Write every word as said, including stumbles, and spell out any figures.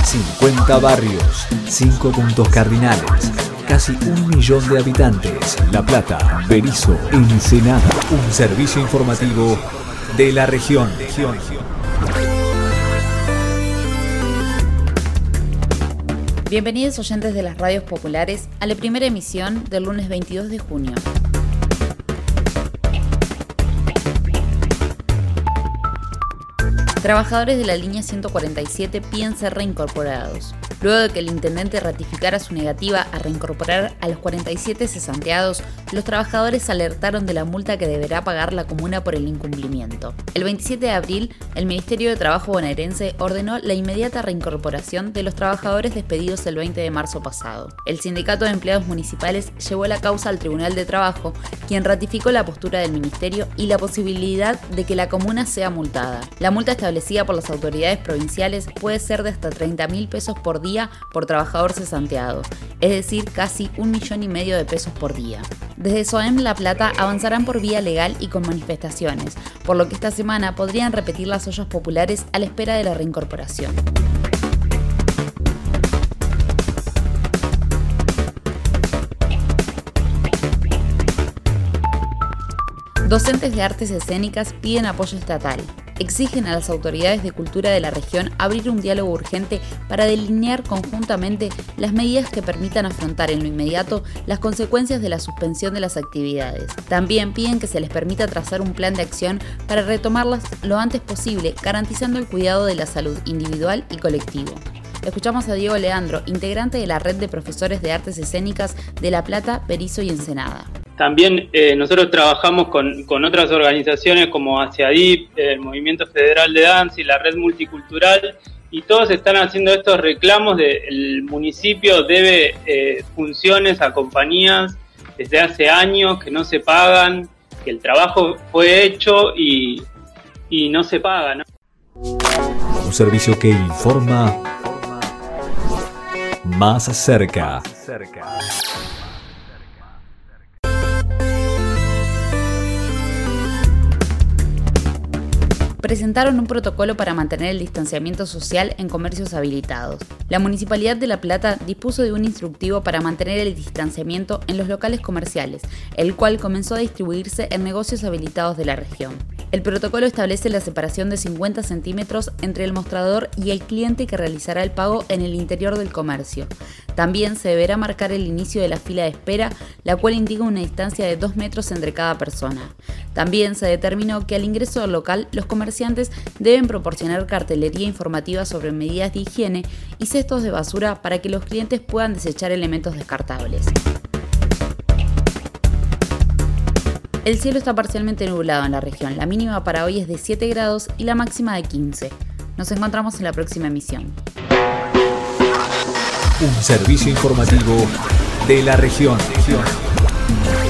cincuenta barrios, cinco puntos cardinales, casi un millón de habitantes. La Plata, Berisso, Ensenada. Un servicio informativo de la región. Bienvenidos oyentes de las radios populares a la primera emisión del lunes veintidós de junio. Trabajadores de la línea ciento cuarenta y siete piden ser reincorporados. Luego de que el intendente ratificara su negativa a reincorporar a los cuarenta y siete cesanteados, los trabajadores alertaron de la multa que deberá pagar la comuna por el incumplimiento. El veintisiete de abril, el Ministerio de Trabajo bonaerense ordenó la inmediata reincorporación de los trabajadores despedidos el veinte de marzo pasado. El Sindicato de Empleados Municipales llevó la causa al Tribunal de Trabajo, quien ratificó la postura del Ministerio y la posibilidad de que la comuna sea multada. La multa establecida por las autoridades provinciales puede ser de hasta treinta mil pesos por día por trabajador cesanteado, es decir, casi un millón y medio de pesos por día. Desde SOEM La Plata avanzarán por vía legal y con manifestaciones, por lo que esta semana podrían repetir las ollas populares a la espera de la reincorporación. Docentes de artes escénicas piden apoyo estatal. Exigen a las autoridades de cultura de la región abrir un diálogo urgente para delinear conjuntamente las medidas que permitan afrontar en lo inmediato las consecuencias de la suspensión de las actividades. También piden que se les permita trazar un plan de acción para retomarlas lo antes posible, garantizando el cuidado de la salud individual y colectivo. Escuchamos a Diego Leandro, integrante de la Red de Profesores de Artes Escénicas de La Plata, Berisso y Ensenada. También eh, nosotros trabajamos con, con otras organizaciones como ASEADIP, el Movimiento Federal de Danza y la Red Multicultural, y todos están haciendo estos reclamos de el municipio debe eh, funciones a compañías desde hace años que no se pagan, que el trabajo fue hecho y, y no se paga, ¿no? Un servicio que informa más cerca. Presentaron un protocolo para mantener el distanciamiento social en comercios habilitados. La Municipalidad de La Plata dispuso de un instructivo para mantener el distanciamiento en los locales comerciales, el cual comenzó a distribuirse en negocios habilitados de la región. El protocolo establece la separación de cincuenta centímetros entre el mostrador y el cliente que realizará el pago en el interior del comercio. También se deberá marcar el inicio de la fila de espera, la cual indica una distancia de dos metros entre cada persona. También se determinó que al ingreso al local los comerciantes deben proporcionar cartelería informativa sobre medidas de higiene y cestos de basura para que los clientes puedan desechar elementos descartables. El cielo está parcialmente nublado en la región. La mínima para hoy es de siete grados y la máxima de quince. Nos encontramos en la próxima emisión. Un servicio informativo de la región.